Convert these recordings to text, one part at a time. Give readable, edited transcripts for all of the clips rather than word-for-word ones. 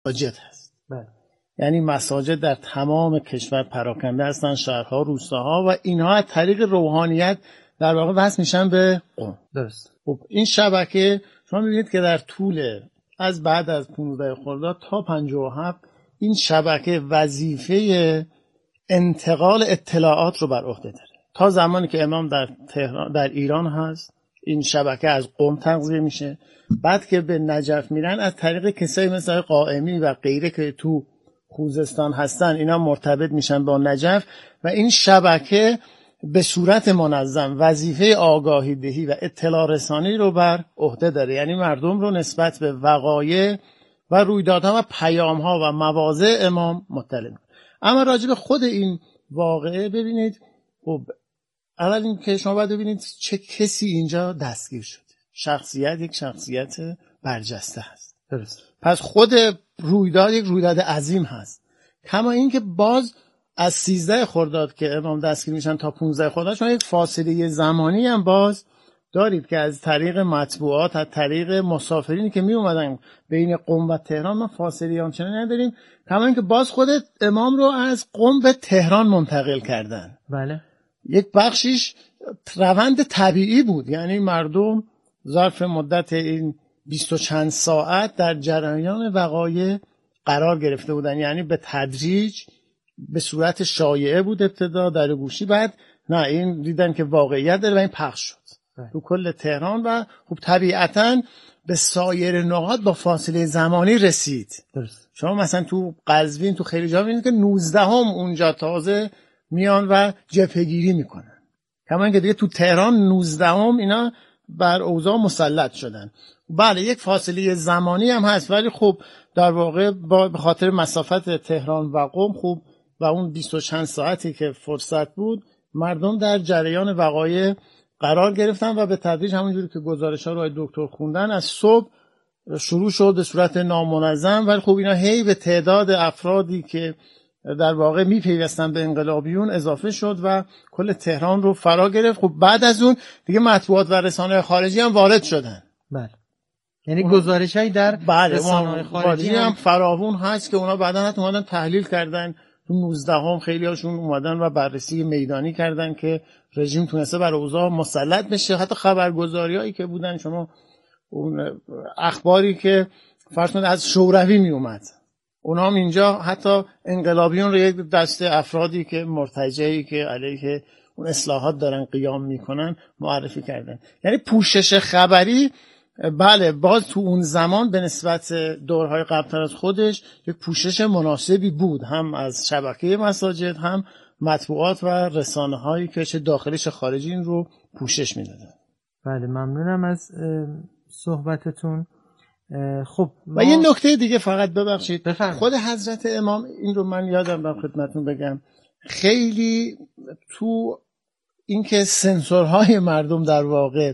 مساجد هست. یعنی مساجد در تمام کشور پراکنده هستن، شهرها، روستاها، و اینها از طریق روحانیت در واقع وصل میشن به قم. درست. خب این شبکه شما می‌بینید که در طول از بعد از 15 خرداد تا 57 این شبکه وظیفه انتقال اطلاعات رو بر عهده داره. تا زمانی که امام در ایران هست این شبکه از قم تغذیه میشه، بعد که به نجف میرن از طریق کسایی مثل قائمی و غیره که تو خوزستان هستن اینا مرتبط میشن با نجف و این شبکه به صورت منظم وظیفه آگاهی دهی و اطلاع رسانی رو بر عهده داره. یعنی مردم رو نسبت به وقایع و رویدادها و پیام‌ها و مواضع امام مطلع کنه. اما راجع به خود این واقعه ببینید، خب اول این که شما باید ببینید چه کسی اینجا دستگیر شده. یک شخصیت برجسته هست. درست. پس خود رویداد یک رویداد عظیم هست. کما این که باز از 13 خرداد که امام دستگیر میشن تا 15 خرداد شما یک فاصله زمانی هم باز دارید که از طریق مطبوعات، از طریق مسافرینی که می اومدن بین قم و تهران ما فاصله آنچنانی نداریم. کما این که باز خود امام رو از قم به تهران منتقل کردن. بله. یک بخشیش روند طبیعی بود، یعنی مردم ظرف مدت این 20 و چند ساعت در جریان وقایع قرار گرفته بودن. یعنی به تدریج به صورت شایعه بود ابتدا در گوشی، بعد نه این دیدن که واقعیت داره و این پخش شد تو کل تهران و خب طبیعتاً به سایر نقاط با فاصله زمانی رسید. درست. شما مثلا تو قزوین تو خیلی جا می‌بینید که 19 اونجا تازه میان و جبهه‌گیری میکنن. کما اینکه دیگه تو تهران 19 اینا بر اوضاع مسلط شدن. بله یک فاصله زمانی هم هست، ولی خب در واقع به خاطر مسافت تهران و قم خوب و اون 20 و چند ساعتی که فرصت بود مردم در جریان وقایع قرار گرفتن و به تدریج همونجوری که گزارش‌ها رو دکتر خوندن از صبح شروع شد به صورت نامنظم، ولی خب اینا هی به تعداد افرادی که در واقع میپیوستن به انقلابیون اضافه شد و کل تهران رو فرا گرفت. خب بعد از اون دیگه مطبوعات و رسانه‌های خارجی هم وارد شدن. بله. یعنی گزارش‌هایی در رسانه‌های خارجی هم فراوون هست که اونا بعداً حتی اومدن تحلیل کردن. تو 19 خیلی هاشون اومدن و بررسی میدانی کردن که رژیم تونسته بر اوضاع مسلط بشه. حتی خبرگزاریایی که بودن، شما اون اخباری که فرض کنید از شوروی می اومد، اونا هم اینجا حتی انقلابیون رو یک دسته افرادی که مرتجعی که علیه اون اصلاحات دارن قیام میکنن معرفی کردن. یعنی پوشش خبری بله باز تو اون زمان به نسبت دورهای قبلتر از خودش یک پوشش مناسبی بود، هم از شبکه مساجد هم مطبوعات و رسانه هایی که چه داخلی چه خارجی این رو پوشش میدادن. بله ممنونم از صحبتتون. خب و یه نکته دیگه فقط ببخشید، بفرمایید. خود حضرت امام این رو من یادم رفت خدمتتون بگم، خیلی تو اینکه سنسورهای مردم در واقع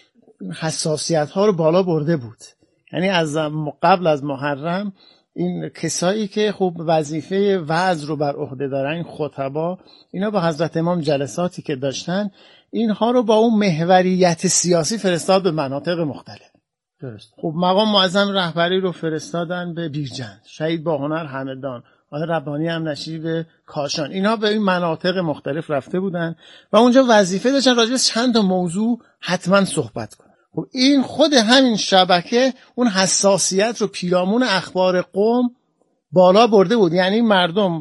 حساسیت ها رو بالا برده بود. یعنی از قبل از محرم این کسایی که خب وظیفه وعظ رو بر عهده دارن، این خطبا، اینا با حضرت امام جلساتی که داشتن اینها رو با اون محوریت سیاسی فرستاد به مناطق مختلف. درست. خب مقام معظم رهبری رو فرستادن به بیرجند، شهید باهنر همدان، آقای ربانی هم نشیب کاشان، اینا به این مناطق مختلف رفته بودن و اونجا وظیفه داشتن راجع به چند تا موضوع حتما صحبت کنن. خب این خود همین شبکه اون حساسیت رو پیرامون اخبار قم بالا برده بود. یعنی مردم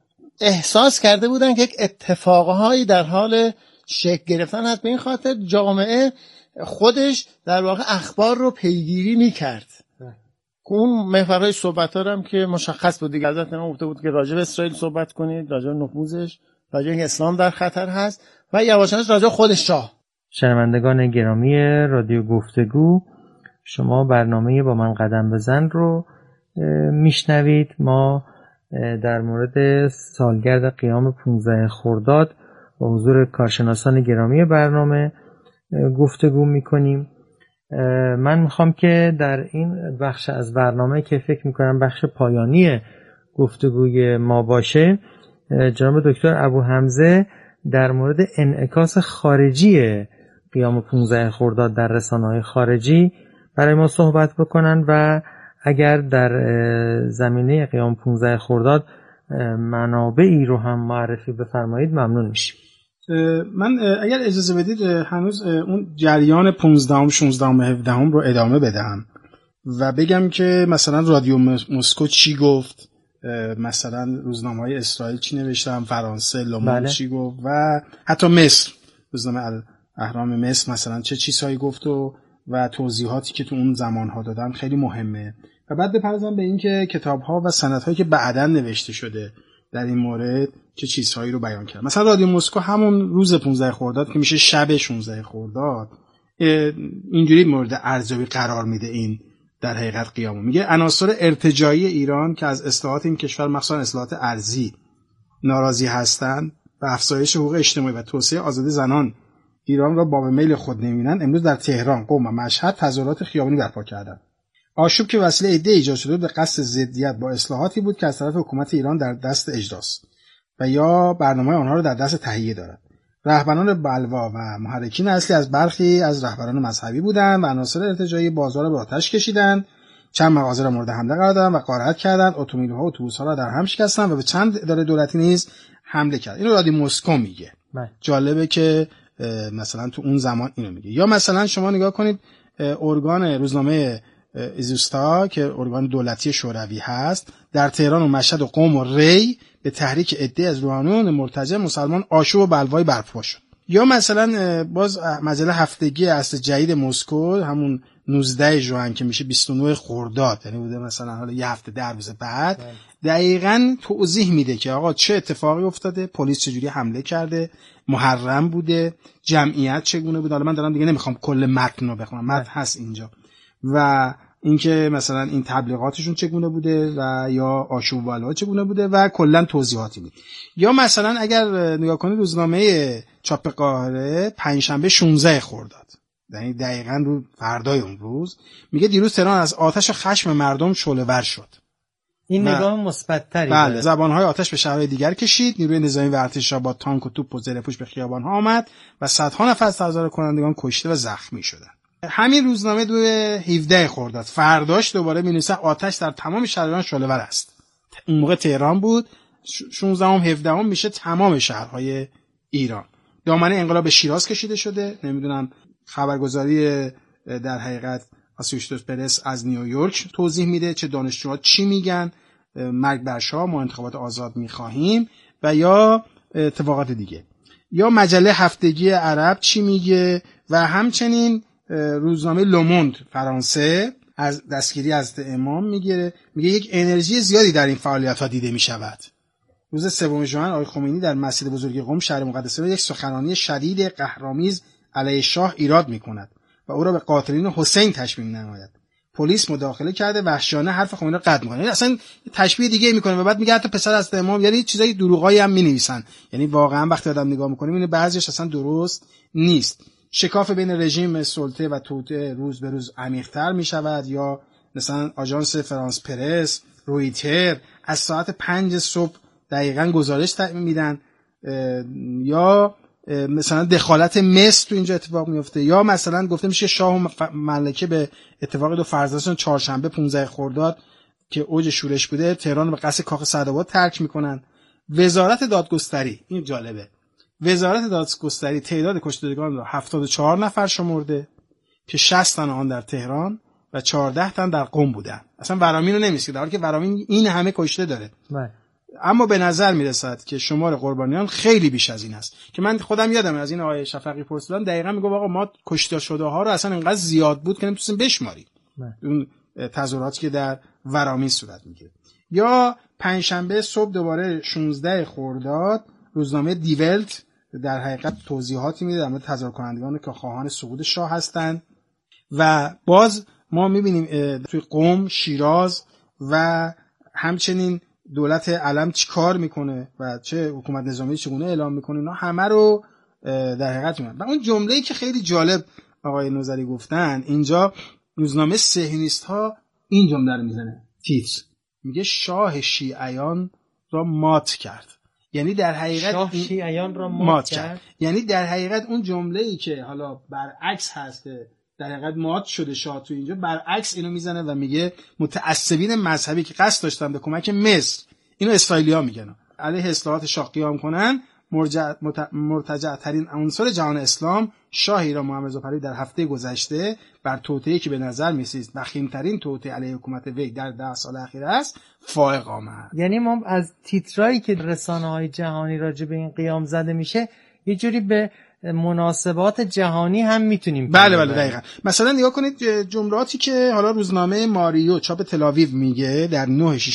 احساس کرده بودن که یک اتفاقهایی در حال شکل گرفتن هست، به این خاطر جامعه خودش در واقع اخبار رو پیگیری میکرد. اون محورهای صحبت هم که مشخص بود دیگه، حضرت امام گفته بود که راجع به اسرائیل صحبت کنید، راجع به نفوذش، راجع به اسلام در خطر هست و یواشانش راجع به خود شاه. شنوندگان گرامی رادیو گفتگو، شما برنامه با من قدم بزن رو میشنوید. ما در مورد سالگرد قیام 15 خرداد با حضور کارشناسان گرامی برنامه گفتگو میکنیم. من میخوام که در این بخش از برنامه که فکر میکنم بخش پایانی گفتگوی ما باشه، جناب دکتر ابو حمزه در مورد انعکاس خارجی قیام 15 خرداد در رسانه‌های خارجی برای ما صحبت بکنن و اگر در زمینه قیام 15 خرداد منابعی رو هم معرفی بفرمایید ممنون میشیم. من اگر اجازه بدید هنوز اون جریان 15 16 17 رو ادامه بدم و بگم که مثلا رادیو مسکو چی گفت، مثلا روزنامه‌های اسرائیل چی نوشتن، فرانسه لوموند چی گفت و حتی مصر روزنامه الاهرام مصر مثلا چه چیزهایی گفت و توضیحاتی که تو اون زمانها دادن خیلی مهمه. و بعد بپردازم به این که کتاب‌ها و سندهایی که بعداً نوشته شده در این مورد چه چیزهایی رو بیان کرد. مثلا رادیو مسکو همون روز 15 خرداد که میشه شب 16 خرداد اینجوری مورد ارزیابی قرار میده این در حقیقت قیامو. میگه عناصر ارتجاعی ایران که از اصلاحات این کشور مخصوصا اصلاحات ارضی ناراضی هستند و افزایش حقوق اجتماعی و توسعه آزادی زنان ایران را باب میل خود نمی‌بینند، امروز در تهران، قم و مشهد تظاهرات خیابانی برپا کردند. آشوب که وسیله عده ایجاد شده به قصد ضدیت با اصلاحاتی بود که از طرف حکومت ایران در دست اجراست و یا برنامه آنها را در دست تهیه دارد. رهبران بلوا و محرکین اصلی از برخی از رهبران مذهبی بودند و عناصر ارتجاعی بازار را به آتش کشیدند، چند مغازه را مورد حمله قرار دادند و غارت کردند، اتومبیل‌ها و اتوبوس‌ها را در هم شکستند و به چند اداره دولتی نیز حمله کردند. اینو رادیو مسکو میگه. جالبه که مثلا تو اون زمان اینو میگه. یا مثلا شما نگاه کنید ارگان روزنامه ایزوستا که ارگان دولتی شوروی هست در تهران و مشهد و قم و ری به تحریک عده از روحانیون مرتجع مسلمان آشوب و بلوای برپا شد. یا مثلا باز مجله هفتگی اصل جدید مسکو همون 19 ژوئن که میشه 29 خرداد، یعنی بوده مثلا حالا یه هفته در روز بعد، دقیقاً توضیح میده که آقا چه اتفاقی افتاده، پلیس چجوری حمله کرده، محرم بوده، جمعیت چگونه بود. حالا من دارم دیگه نمیخوام کل متن رو بخونم، متن هست اینجا، و اینکه مثلا این تبلیغاتشون چگونه بوده و یا آشوب و بلوا چگونه بوده و کلا توضیحاتی میده. یا مثلا اگر نگاه کنید روزنامه چاپ قاهره پنجشنبه 16 خرداد، یعنی دقیقاً رو فردای اون روز، میگه دیروز تهران از آتش و خشم مردم شعله‌ور شد. این نگاه مثبت‌تری. بله، زبان‌های آتش به شهرهای دیگر کشید، نیروی نظامی و ارتش با تانک و توپ و زره‌پوش به خیابان‌ها آمد و صدها نفر از تظاهر کنندگان کشته و زخمی شدند. همین روزنامه 17 خرداد فرداش دوباره می‌نویسه آتش در تمام شهران شعله‌ور است. اون موقع تهران بود، 16 و 17 میشه تمام شهرهای ایران. دامنه انقلاب شیراز کشیده شده. نمیدونم خبرگزاری در حقیقت آسوشیتد پرس از نیویورک توضیح میده چه دانشجوها چی میگن، مرگ بر شاه، ما انتخابات آزاد میخواهیم و یا اتفاقات دیگه. یا مجله هفتگی عرب چی میگه و همچنین روزنامه لوموند فرانسه از دستگیری از امام میگه یک انرژی زیادی در این فعالیت‌ها دیده میشود. روز 3 ژوئن آقای خمینی در مسجد بزرگ قم شهر مقدس را یک سخنرانی شدید قهرآمیز علیه شاه ایراد میکند و او را به قاتلین حسین تشبیه نماید. پلیس مداخله کرده وحشیانه حرف خمینی را قطع میکنه. یعنی اصلا تشبیه دیگه میکنه و بعد میگه حتی پسر از امام، یعنی چیزای دروغایی هم مینویسن. یعنی واقعا وقتی آدم نگاه میکنه میبینه بعضیش اصلا درست نیست. شکاف بین رژیم سلطه و توطئه روز به روز عمیق‌تر میشود. یا مثلا آژانس فرانس پرس، رویتر از ساعت 5 صبح دقیقاً گزارش میدن. یا مثلا دخالت مصر تو اینجا اتفاق میفته. یا مثلا گفته میشه شاه و ملکه به اتفاق 2 فرزندشون چهارشنبه 15 خرداد که اوج شورش بوده تهران به قصد کاخ سعدآباد ترک میکنن. وزارت دادگستری، این جالبه، وزارت دادگستری تعداد کشتگان را 74 نفر شمرده که 60 تن آن در تهران و 14 تن در قم بودن. اصلا ورامین رو نمی‌سید، در حالی که ورامین این همه کشته داره. اما به نظر میرسد که شمار قربانیان خیلی بیش از این است. که من خودم یادم از این آقای شفقی پرسیدن، دقیقاً میگه آقا ما کشته شده ها رو اصلا انقدر زیاد بود که نمیتونیم بشماریم. اون تظاهراتی که در ورامین صورت میگیره. یا پنجشنبه صبح دوباره 16 خرداد روزنامه دیولت در حقیقت توضیحاتی میده در مورد تظاهر کنندگان که خواهان سقوط شاه هستند و باز ما میبینیم توی قم، شیراز و همچنین دولت علم چی کار میکنه و چه حکومت نظامی چگونه اعلام میکنه، اینا همه رو در حقیقت میگن. و اون جمله‌ای که خیلی جالب آقای نوذری گفتن اینجا، روزنامه صهیونیست ها این جمله رو میزنه تیتر، میگه شاه شیعیان را مات کرد. یعنی در حقیقت شاه شیعیان را مات کرد. یعنی در حقیقت اون جمله‌ای که حالا برعکس هست که در حقیقت مات شده شاه تو اینجا، برعکس اینو میزنه و میگه متعصبین مذهبی که قصد داشتن به کمک مصر، اینو اسرائیلی‌ها میگن، علیه اصلاحات شاه قیام کنن، مرتجع ترین عنصر جهان اسلام شاه ایران محمد رضا پهلوی در هفته گذشته بر توطئه‌ای که به نظر می‌رسید وخیم‌ترین توطئه علیه حکومت وی در 10 سال اخیر است فائق آمد. یعنی ما از تیترایی که رسانه‌های جهانی راجع به این قیام زده میشه یه جوری به مناسبات جهانی هم میتونیم بله دقیقاً. مثلا نگاه کنید جملاتی که حالا روزنامه ماریو چاپ تل‌آویو میگه در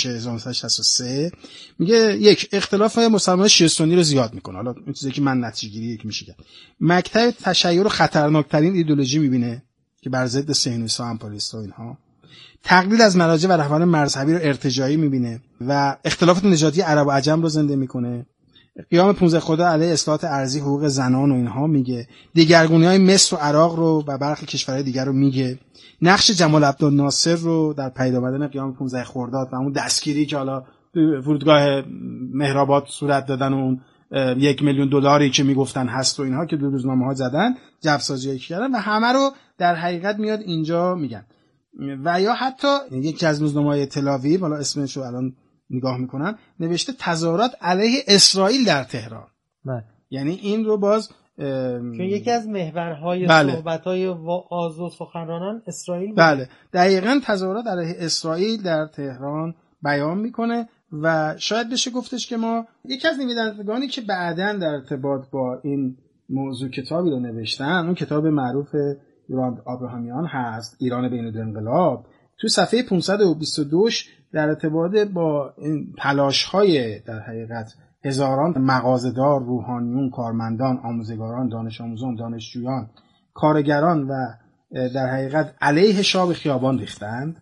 9/6/1963 میگه یک، اختلاف مسلمان شیعه سنی رو زیاد میکنه. حالا این چیزی که من نتیجه‌گیری که میشه کرد، مکتب تشیع رو خطرناکترین ایدئولوژی میبینه که بر ضد صهیونیست و امپریالیست و اینها، تقلید از مراجع و رهبران مذهبی رو ارتجاعی میبینه و اختلافات نژادی عرب و عجم رو زنده میکنه. قیام 15 خرداد علیه اصلاحات ارضی، حقوق زنان و اینها میگه. دیگرگونی‌های مصر و عراق رو و برخی کشورهای دیگر رو میگه. نقش جمال عبدالناصر رو در پدید آمدن قیام 15 خرداد و اون دستگیری که حالا فرودگاه مهرآباد صورت دادن و اون $1,000,000 که میگفتن هست و اینها که دو روزنامه‌ها زدن، جعف‌سازی‌ای کردن و همه رو در حقیقت میاد اینجا میگن. و یا حتی یکی از روزنامه‌های تل‌آویو، حالا اسمش رو الان نگاه میکنم، نوشته تظاهرات علیه اسرائیل در تهران. بله. یعنی این رو باز که یکی از محورهای صحبت‌های آز و سخنرانان اسرائیل بود. بله دقیقاً تظاهرات علیه اسرائیل در تهران بیان میکنه و شاید بشه گفتش که ما یکی از نویسندگانی که بعداً در ارتباط با این موضوع کتابی رو نوشتن، اون کتاب معروف راند آبراهامیان هست، ایران بین دو انقلاب، تو صفحه 522 در ارتباط با این تلاش‌های در حقیقت هزاران مغازه‌دار، روحانیون، کارمندان، آموزگاران، دانش آموزان، دانشجویان، کارگران و در حقیقت علیه شاه به خیابان ریختند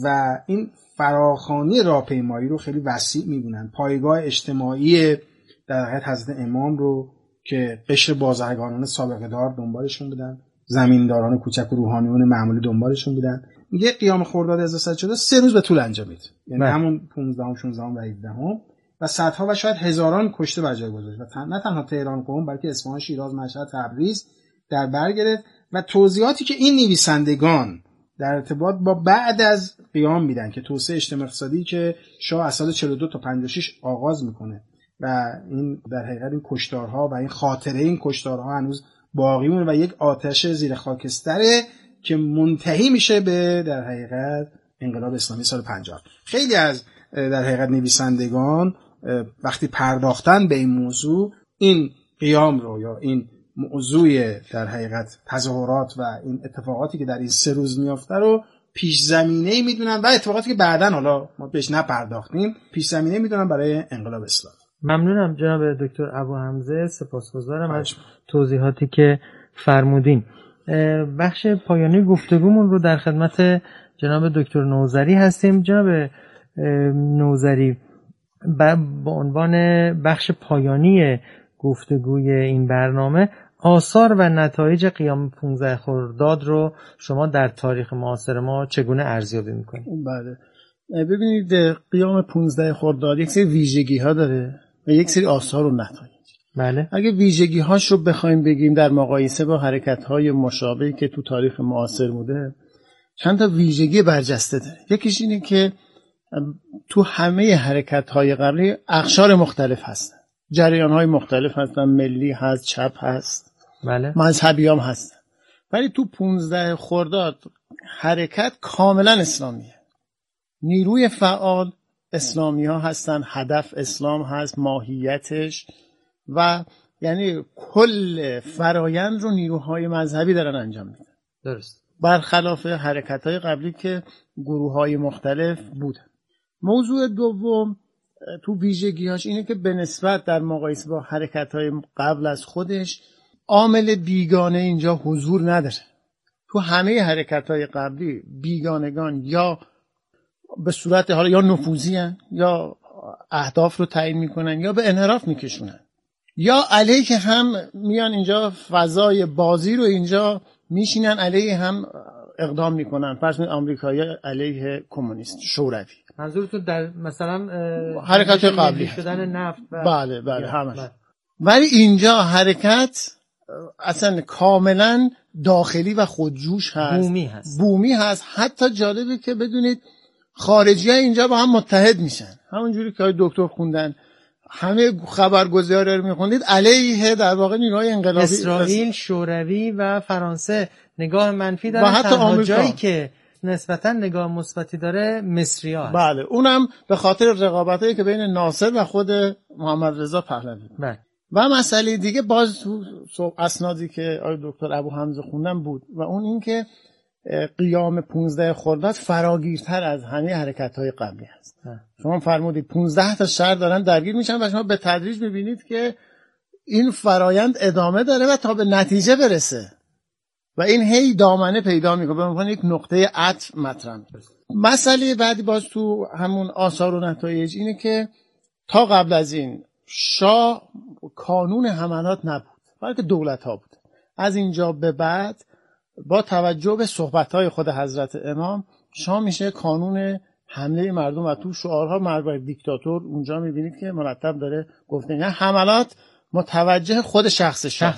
و این فراخوانی راهپیمایی رو خیلی وسیع می‌بینن. پایگاه اجتماعی در حقیقت حضرت امام رو که قشر بازرگانان سابقه دار دنبالشون بودن، زمینداران کوچک و روحانیون معمولی دنبالشون بودن. میگه قیام خرداد 1343 3 روز به طول انجامید، یعنی همون 15 16 و 17 و صدها و شاید هزاران کشته بر جای گذاشت و نه تنها تهران قم بلکه اصفهان، شیراز، مشهد، تبریز در بر گرفت. و توضیحاتی که این نویسندگان در ارتباط با بعد از قیام میدن که توسعه اجتماعی اقتصادی که شاه از سال 42 تا 56 آغاز میکنه و این در حقیقت این کشتارها و این خاطره این کشتارها هنوز باقی مونه و یک آتش زیر خاکستره که منتهی میشه به در حقیقت انقلاب اسلامی سال 50. خیلی از در حقیقت نویسندگان وقتی پرداختن به این موضوع، این قیام رو یا این موضوع در حقیقت تظاهرات و این اتفاقاتی که در این 3 روز میافته رو پیش زمینه‌ای میدونن و اتفاقاتی که بعداً حالا ما بهش نپرداختیم پیش زمینه‌ای میدونن برای انقلاب اسلامی. ممنونم جناب دکتر ابوحمزه، سپاسگزارم از توضیحاتی که فرمودین. بخش پایانی گفتگومون رو در خدمت جناب دکتر نوذری هستیم. جناب نوذری، با عنوان بخش پایانی گفتگوی این برنامه، آثار و نتایج قیام 15 خرداد رو شما در تاریخ معاصر ما چگونه ارزیابی می‌کنید؟ بله، ببینید قیام 15 خرداد یک سری ویژگی‌ها داره و یک سری آثار و نتایج. بله. اگه ویژگی‌هاش رو بخوایم بگیم در مقایسه با حرکت‌های مشابهی که تو تاریخ معاصر بوده، چند تا ویژگی برجسته داره. یکیش اینه که تو همه حرکت‌های قبلی اقشار مختلف هستن، جریان‌های مختلف هستن، ملی هست، چپ هست، بله، مذهبی هم هستن، ولی تو 15 خرداد حرکت کاملا اسلامیه. نیروی فعال اسلامی ها هستن، هدف اسلام هست، ماهیتش، و یعنی کل فرایند رو نیروهای مذهبی دارن انجام میدن. درست. برخلاف حرکت‌های قبلی که گروه‌های مختلف بودن. موضوع دوم تو ویژگی‌هاش اینه که به نسبت در مقایسه با حرکت‌های قبل از خودش عامل بیگانه اینجا حضور نداره. تو همه حرکت‌های قبلی بیگانگان یا به صورت حالا یا نفوذی هن، یا اهداف رو تعیین میکنن، یا به انحراف میکشونن، یا علیه هم میان اینجا فضای بازی رو اینجا میشینن، علیه هم اقدام میکنن. فرض کنید آمریکایی علیه کمونیست شوروی. منظورتون در مثلا حرکت قبلی شدن نفت بله همش. ولی اینجا حرکت اصلا کاملا داخلی و خودجوش هست، بومی هست. حتی جالبه که بدونید خارجی ها اینجا با هم متحد میشن، همونجوری که دکتر خوندن همه خبرگزاری رو میخوندید علیه در واقع نیروهای انقلابی اسرائیل، شوروی و فرانسه نگاه منفی داره، و حتی آمریکا. جایی که نسبتا نگاه مثبتی داره مصری‌ها هست. بله، اونم به خاطر رقابتایی که بین ناصر و خود محمد رضا پهلوی. بله. و مسئله دیگه باز تو اسنادی که آقای دکتر ابو حمزه خوندن بود و اون این که قیام 15 خرداد فراگیرتر از همه حرکت‌های قبلی هست. شما فرمودید 15 تا شهر دارن درگیر میشن و شما به تدریج می‌بینید که این فرایند ادامه داره و تا به نتیجه برسه و این هی دامنه پیدا میکنه، به عنوان یک نقطه عطف مطرح میشه. مسئله بعدی باز تو همون آثار و نتایج اینه که تا قبل از این شاه کانون حملات نبود، بلکه دولت‌ها بود. از اینجا به بعد با توجه به صحبت‌های خود حضرت امام شاه میشه کانون حمله مردم و تو شعارها مرد دیکتاتور اونجا میبینید که مرتب داره گفته، یعنی حملات متوجه خود شخص شاه.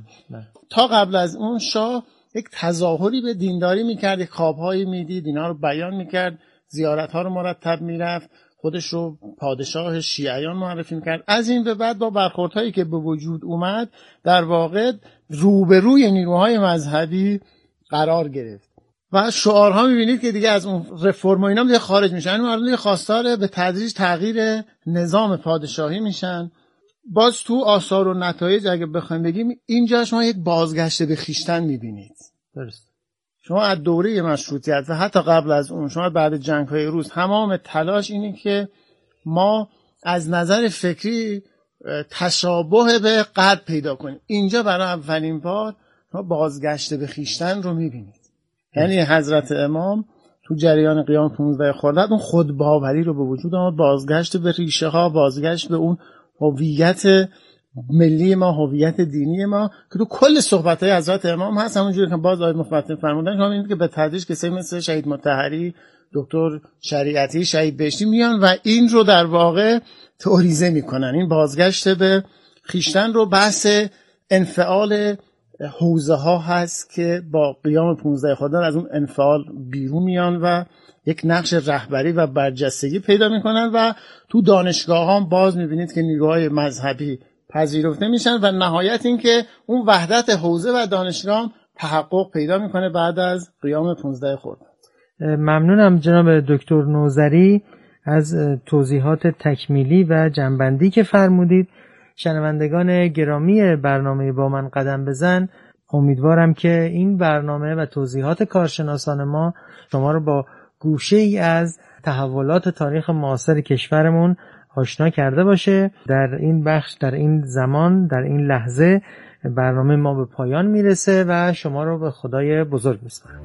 تا قبل از اون شاه یک تظاهری به دینداری میکرد، یک خوابهایی میدید، اینا رو بیان میکرد، زیارتها رو مرتب میرفت، خودش رو پادشاه شیعیان معرفی میکرد. از این به بعد با برخوردهایی که به وجود اومد در واقع روبروی نیروهای مذهبی قرار گرفت و شعارها میبینید که دیگه از اون رفرم و اینا دیگه خارج میشن، مردم دیگه خواستار به تدریج تغییر نظام پادشاهی میشن. باز تو آثار و نتایج اگه بخوایم بگیم اینجا شما یک بازگشت به خویشتن میبینید. درست. شما از دوره مشروطیت و حتی قبل از اون، شما بعد جنگ‌های روز تمام تلاش اینه که ما از نظر فکری تشابه به غرب پیدا کنیم. اینجا برای اولین بار شما بازگشت به خویشتن رو میبینید. یعنی حضرت امام تو جریان قیام 15 خرداد اون خودباوری رو به وجود آورد، بازگشت به ریشه ها، بازگشت به اون هویت ملی ما، هویت دینی ما که تو کل صحبت‌های حضرت امام هست. همونجوری که باز آیه مفصل فرمودن، شما می‌بینید که به تدریج کسایی مثل شهید مطهری، دکتر شریعتی، شهید بهشتی میان و این رو در واقع تئوریزه میکنن. این بازگشت به خویشتن رو بحث انفعال حوزه ها هست که با قیام 15 خرداد از اون انفعال بیرون میان و یک نقش رهبری و برجستگی پیدا میکنن و تو دانشگاه ها باز میبینید که نیروهای مذهبی پذیرفته میشن و نهایت این که اون وحدت حوزه و دانشگاه تحقق پیدا میکنه بعد از قیام 15 خرداد. ممنونم جناب دکتر نوذری از توضیحات تکمیلی و جنبندی که فرمودید. شنوندگان گرامی برنامه با من قدم بزن، امیدوارم که این برنامه و توضیحات کارشناسان ما شما رو با گوشه ای از تحولات تاریخ معاصر کشورمون آشنا کرده باشه. در این بخش، در این زمان، در این لحظه برنامه ما به پایان میرسه و شما رو به خدای بزرگ میسپارم.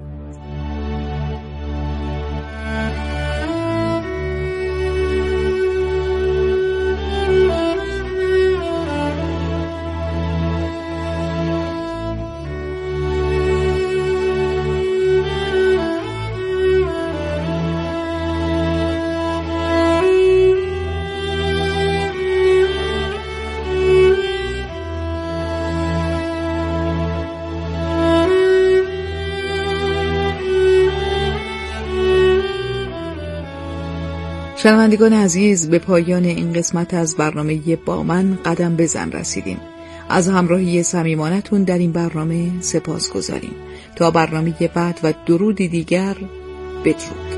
شنوندگان عزیز، به پایان این قسمت از برنامه با من قدم بزن رسیدیم. از همراهی صمیمانتون در این برنامه سپاسگزاریم. تا برنامه بعد و درودی دیگر، بدرود.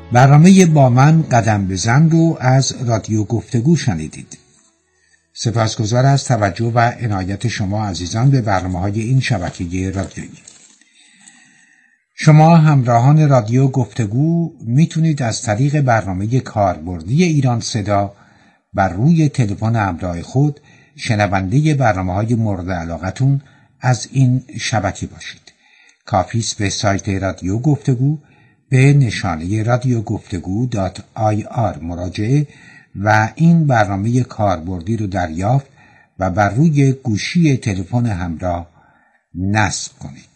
برنامه با من قدم بزن رو از رادیو گفتگو شنیدید. سپاسگزار از توجه و عنایت شما عزیزان به برنامه‌های این شبکه رادیویی. شما همراهان رادیو گفتگو میتونید از طریق برنامه کاربردی ایران صدا بر روی تلفن همراه خود شنونده برنامه‌های مورد علاقتون از این شبکه باشید. کافی است به سایت رادیو گفتگو به نشانه radiogoftegu.ir مراجعه و این برنامه کاربردی رو دریافت و بر روی گوشی تلفن همراه نصب کنید.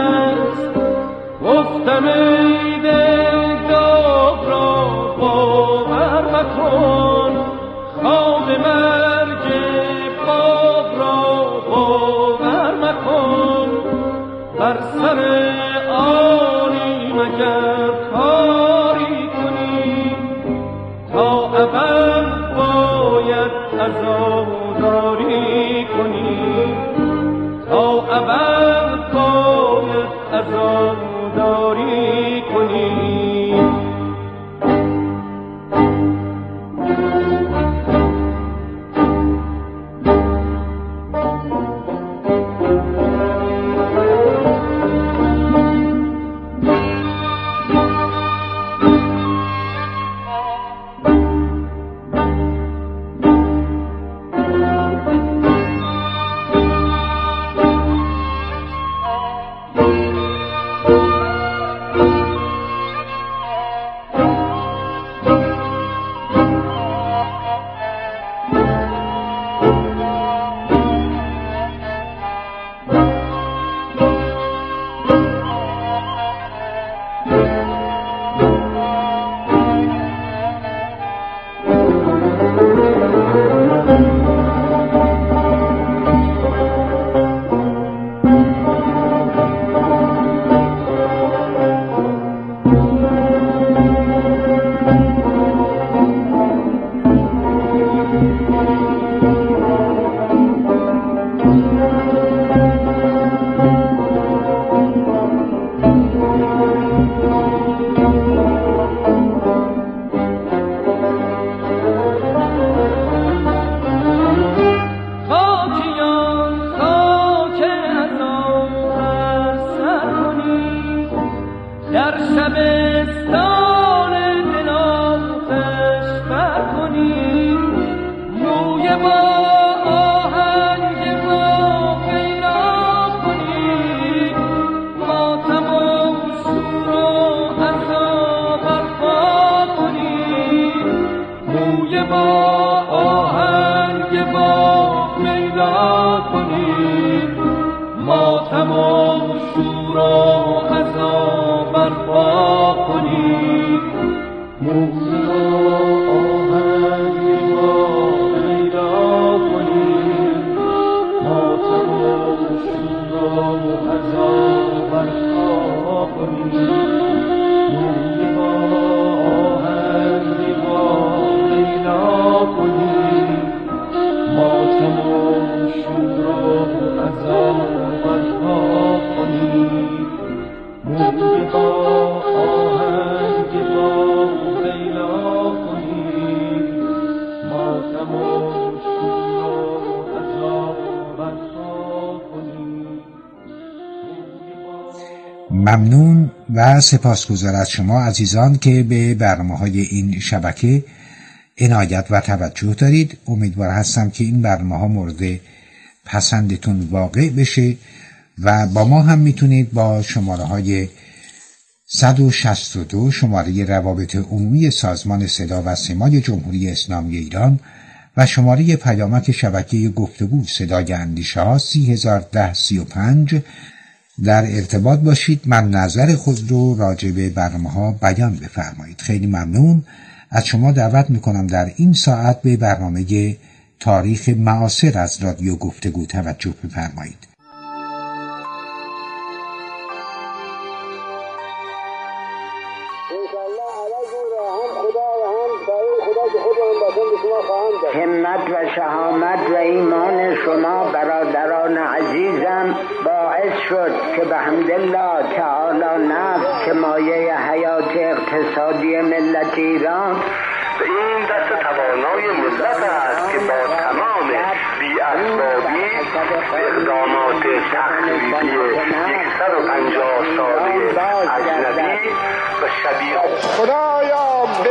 گفتم ای دل داغ را با ممنون و سپاسگزار از شما عزیزان که به برنامه‌های این شبکه عنایت و توجه دارید. امیدوار هستم که این برنامه‌ها مورد پسندتون واقع بشه و با ما هم میتونید با شماره‌های 162 شماره روابط عمومی سازمان صدا و سیمای جمهوری اسلامی ایران و شماره پیامک شبکه گفتگو صدای اندیشه ها 301035 در ارتباط باشید. من نظر خود رو راجع به برنامه‌ها بیان بفرمایید. خیلی ممنون از شما. دعوت میکنم در این ساعت به برنامه تاریخ معاصر از رادیو گفتگو توجه بفرمایید. همت و شهامت و ایمان شما برادران عزیزم باعث شد که به حمدالله تعالی نفت که مایه حیات اقتصادی ملت ایران این دست توانای ملت است که با تمام بی‌اسبابی اقدامات تخریبی 150 ساله اجنبی و شبیه خدایا